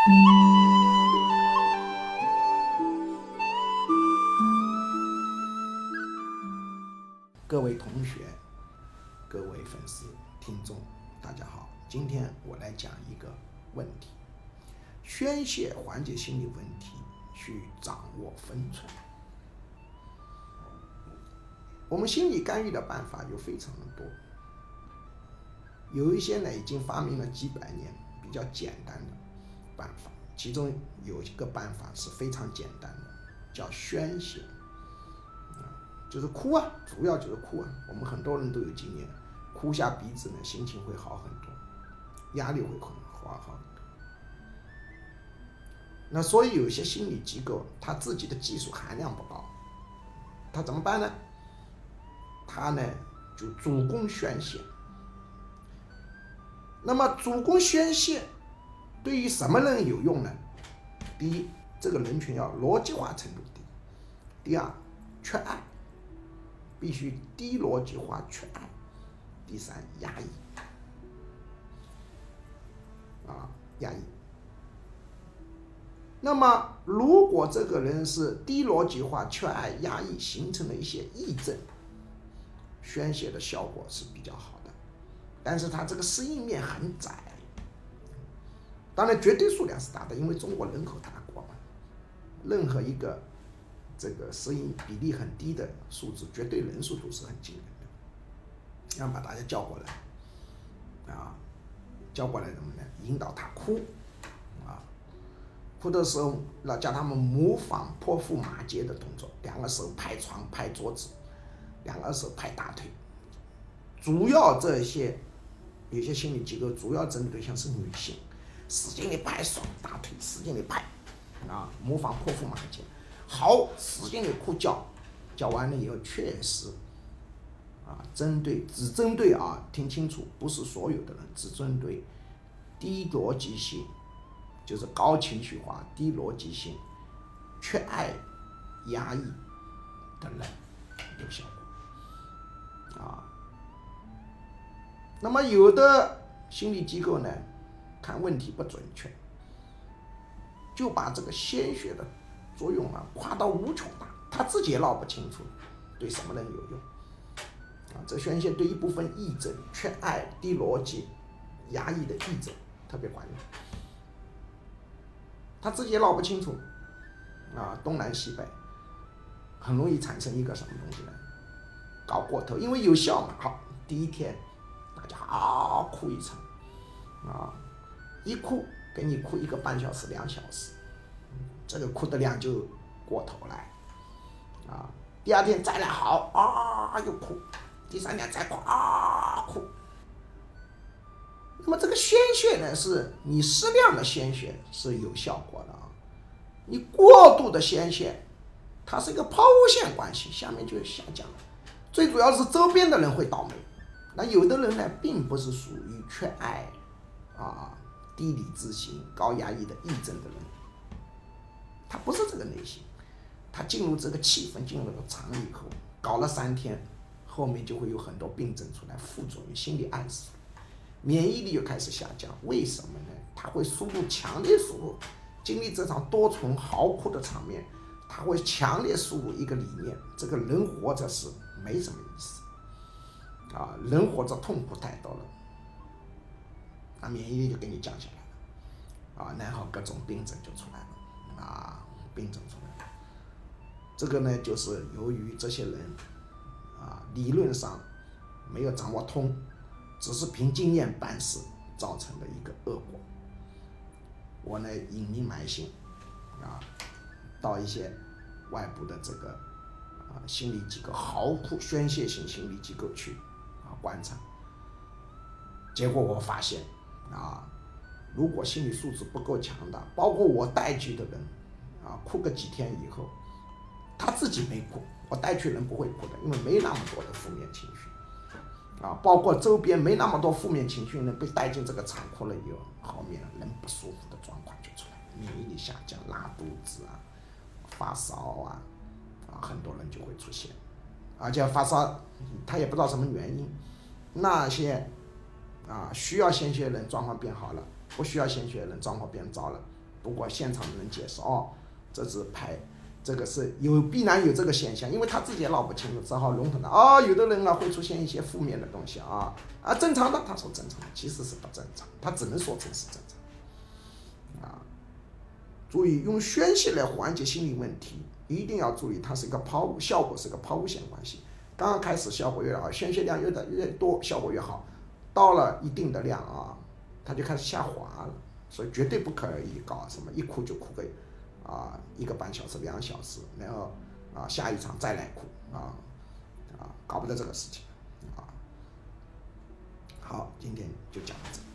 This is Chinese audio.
各位同学、各位粉丝、听众，大家好。今天我来讲一个问题：宣泄缓解心理问题，需掌握分寸。我们心理干预的办法有非常的多，有一些呢已经发明了几百年，比较简单的办法。其中有一个办法是非常简单的，叫宣泄。就是哭啊，主要就是哭啊。我们很多人都有经验，哭下鼻子呢，心情会好很多，压力会好很多。那所以有一些心理机构，他自己的技术含量不高，他怎么办呢？他呢就主攻宣泄。那么主攻宣泄对于什么人有用呢？第一，这个人群要逻辑化程度低；第二，缺爱。必须低逻辑化缺爱。第三，压抑压抑。那么如果这个人是低逻辑化缺爱压抑，形成了一些癔症，宣泄的效果是比较好的，但是它这个适应面很窄。当然绝对数量是大的，因为中国人口大国嘛，任何一个这个适应比例很低的数字，绝对人数都是很惊人的。要把大家叫过来，叫过来怎么呢？引导他哭，哭的时候要叫他们模仿泼妇骂街的动作，两个手拍床、拍桌子，两个手拍大腿。主要这些有些心理机构主要针对对象是女性，使劲地拍手大腿，使劲地拍，模仿泼妇骂街。好，使劲的哭叫，叫完了以后，确实，只针对听清楚，不是所有的人，只针对低逻辑性，就是高情绪化、低逻辑性、缺爱、压抑的人有效果。那么有的心理机构呢，看问题不准确，就把这个鲜血的作用夸到无穷大，他自己也闹不清楚对什么人有用。这宣泄对一部分癔症、缺爱、低逻辑、压抑的癔症特别管用，他自己也闹不清楚东南西北，很容易产生一个什么东西呢？搞过头，因为有效嘛。好，第一天大家好哭一场，一哭给你哭1个半小时、2小时。这个哭的量就过头了，第二天再来好又哭，第3天再哭哭。那么这个宣泄呢，是你适量的宣泄是有效果的你过度的宣泄，它是一个抛物线关系，下面就下降了。最主要是周边的人会倒霉。那有的人呢，并不是属于缺爱低理智型、高压抑的癔症的人。他不是这个类型，他进入这个气氛，进入这个场以后，搞了3天，后面就会有很多病症出来，副作用、心理暗示，免疫力就开始下降。为什么呢？他会强烈输入，经历这场多重嚎哭的场面，他会强烈输入一个理念：这个人活着是没什么意思，人活着痛苦太多了，免疫力就给你降下来了，然后各种病症就出来了。病症出来了，这个呢，就是由于这些人理论上没有掌握通，只是凭经验办事造成的一个恶果。我呢隐名埋姓到一些外部的这个心理机构、嚎哭宣泄型心理机构去观察，结果我发现如果心理素质不够强大，包括我带去的人哭个几天以后，他自己没哭，我带去人不会哭的，因为没那么多的负面情绪包括周边没那么多负面情绪呢，被带进这个场哭了以后，后面人不舒服的状况就出来，免疫力下降、拉肚子发烧很多人就会出现，而且发烧他也不知道什么原因。那些需要鲜血的人状况变好了，不需要鲜血的人状况变糟了， 不过现场能解释这是拍，这个是必然有这个现象，因为他自己也闹不清楚，只好笼统的有的人会出现一些负面的东西正常的，他说正常，其实是不正常，他只能说成是正常注意用宣泄来缓解心理问题，一定要注意，它是一个效果是个抛物线关系。刚刚开始效果越好，宣泄量越多，效果越好。到了一定的量它就开始下滑了。所以绝对不可以搞什么一哭就哭个1个半小时、2小时，然后下一场再来哭搞不得这个事情好，今天就讲到这里。